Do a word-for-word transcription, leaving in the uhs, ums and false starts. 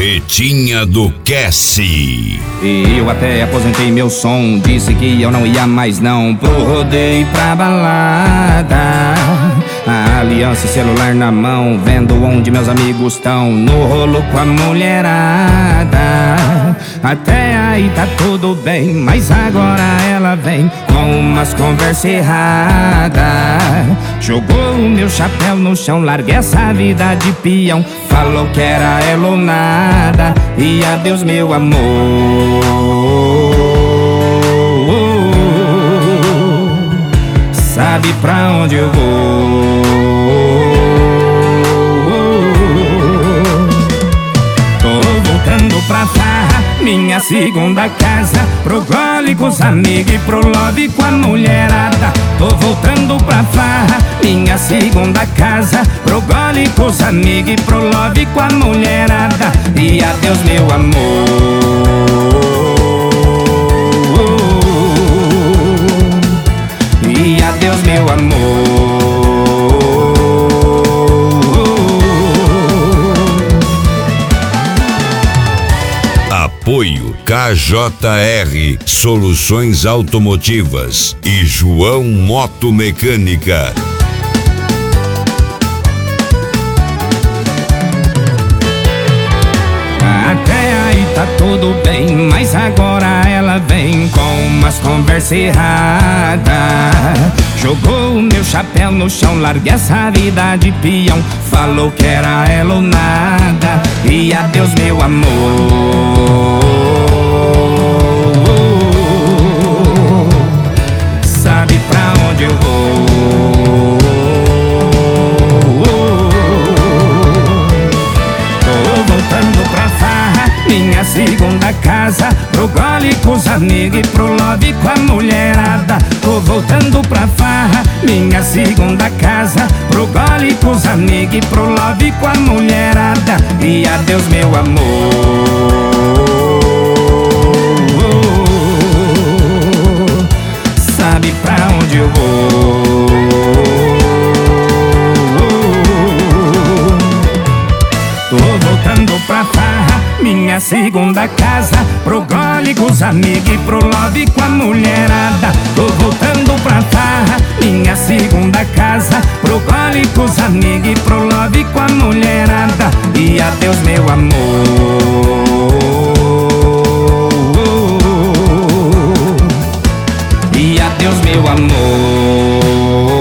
Pretinha do Cassie. E eu até aposentei meu som, disse que eu não ia mais não pro rodeio e pra balada. A aliança e celular na mão, vendo onde meus amigos estão, no rolo com a mulherada. Até aí tá tudo bem, mas agora ela vem com umas conversas erradas. Jogou o meu chapéu no chão, larguei essa vida de peão. Falou que era ela ou nada, e adeus meu amor. Sabe pra onde eu vou? Tô voltando pra farra, minha segunda casa, pro gole com os amigos e pro love com a mulherada. Tô voltando pra farra, minha segunda casa, pro gole com os amigos e pro love com a mulherada. E adeus meu amor. E adeus meu amor. Apoio K J R Soluções Automotivas e João Moto Mecânica. Até aí tá tudo bem, mas agora ela vem com umas conversas erradas. Jogou o meu chapéu no chão, larguei essa vida de peão. Falou que era ela ou nada, e adeus meu amor. Sabe pra onde eu vou? Tô voltando pra farra, minha segunda casa, pro gole com os amigos e pro love com a mulherada. Tô voltando pra farra, minha segunda casa, pro gole com os amigos e pro love com a mulherada. E adeus meu amor. Sabe pra onde eu vou? Tô voltando pra farra, minha segunda casa, pro gole com os amigos e pro love com a mulherada. Tô voltando pra farra, minha segunda casa, pro gole com os amigos e pro love com a mulherada. E adeus meu amor. E adeus meu amor.